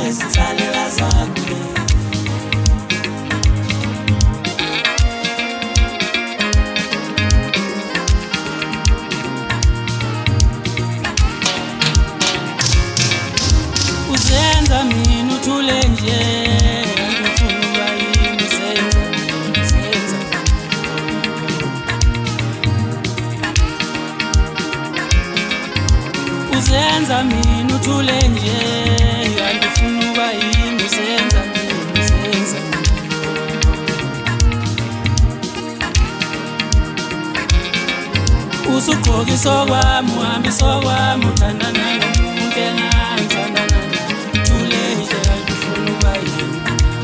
ngezinsalela zami. Uzenza mina uthule nje, angifuni ukuba yini uzenza. Uzenza mina uthule nje, angifuni ukuba yini uzenza. Usugqoka isokwami, uhamba isokwami, uthandana nomuntu engangithandana naye. Thule nje angifuni ukuba yini.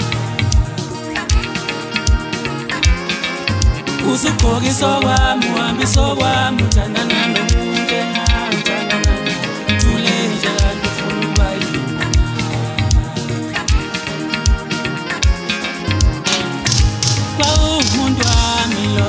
Usugqoka isokwami, uhamba isokwami, uthandana nomuntu engangithandana naye. Thule nje angifuni ukuba yini. Kwawumuntu wami lo,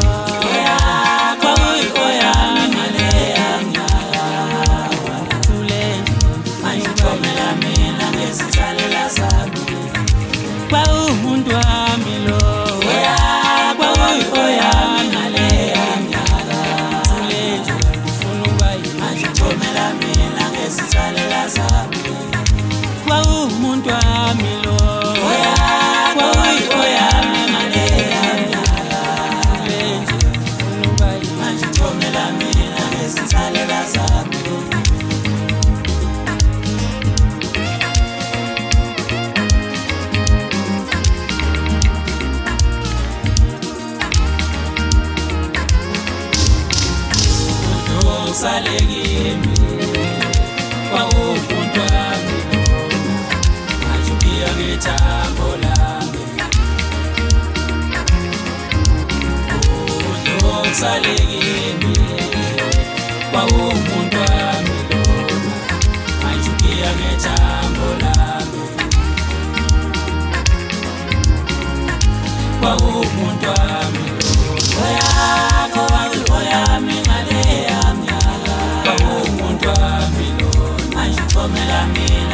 kwawumuntu wami lo, kwawuyikoyami ngaleya nyaka. Thule nje ngifuna ukuba yini, angithomela mina ngezitsalela zami. Kwawumuntu wami lo, kwawuyikoyami ngaleya nyaka. Thule nje ngifuna ukuba yini, angithomela mina ngezitsalela zami. Salekimi kwawumuntu wami lona, ngajukiya ngethambo lami. Salekimi kwawumuntu wami lona, ngajukiya ngethambo lami. Kwawumuntu wami lona, kwawuyikoyami ngaleya nyaka. Kwawumuntu wami lona, angithomela mina